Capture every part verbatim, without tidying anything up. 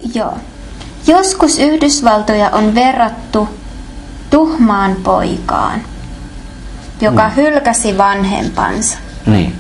Joo. Joskus Yhdysvaltoja on verrattu tuhmaan poikaan, joka mm. hylkäsi vanhempansa. Niin.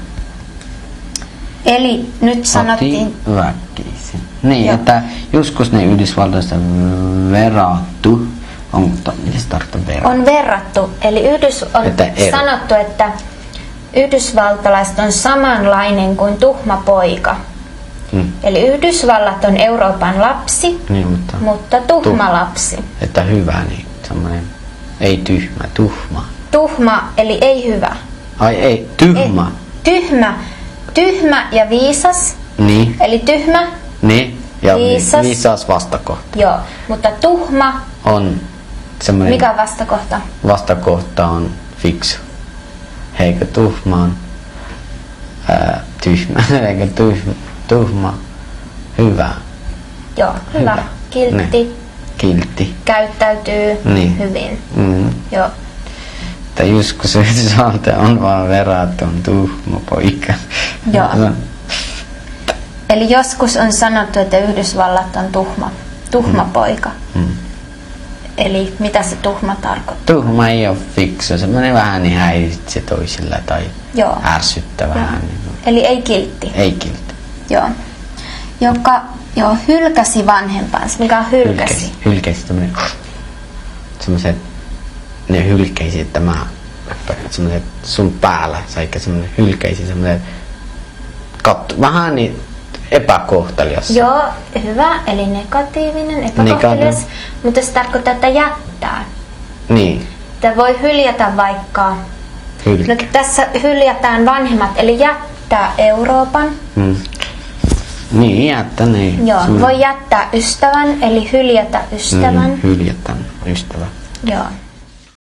Eli nyt sanottiin... väkisin. Niin, joo. Että joskus ne Yhdysvaltoista verrattu. On, mitä se tarkoittaa verrattu? On verrattu. Eli Yhdys on että sanottu, että yhdysvaltalaiset on samanlainen kuin tuhma poika. Hmm. Eli Yhdysvallat on Euroopan lapsi, niin, mutta, mutta tuhma tuh- lapsi. Että hyvä, niin semmoinen, ei tyhmä, tuhma. Tuhma, eli ei hyvä. Ai ei, tyhmä. Ei, tyhmä. Tyhmä ja viisas. Niin. Eli tyhmä. Niin. Ja viisas. Viisas vastakohta. Joo, mutta tuhma on semmoinen... Mikä vastakohta? Vastakohta on fiksu. Eikö tuhma on ää, tyhmä. Eikö tyhmä, tuhma hyvä. Joo, hyvä. hyvä. Kiltti. Ne. Kiltti. Käyttäytyy niin. hyvin. Mm. Joo. Tai joskus Yhdysvaltoja on vaan verrattu on tuhma poika. Joo. Eli joskus on sanottu, että Yhdysvallat on tuhma, tuhma mm. poika. Mm. Eli mitä se tuhma tarkoittaa? Tuhma ei ole fiksu, semmoinen vähän niin häiritsee toisilla tai joo. ärsyttää vähän. Niin. Eli ei kiltti. Ei kiltti. Joo. Joka joo, hylkäsi vanhempansa. Mikä on hylkäsi? Hylkäsi, hylkäsi tämmöinen, semmoiset, ne hylkäisi, että mä, semmoiset sun päällä, saikä semmoinen hylkäisi, semmoinen, katso, vähän niin epäkohtelias. Joo, hyvä, eli negatiivinen, epäkohtelias, Negati- mutta se tarkoittaa, että jättää. Niin. Että voi hyljätä vaikka, no, tässä hyljätään vanhemmat, eli jättää Euroopan. Hmm. Niin, jättää niin. Joo, sun... voi jättää ystävän, eli hyljätä ystävän. Mm, hyljätä ystävä. Joo.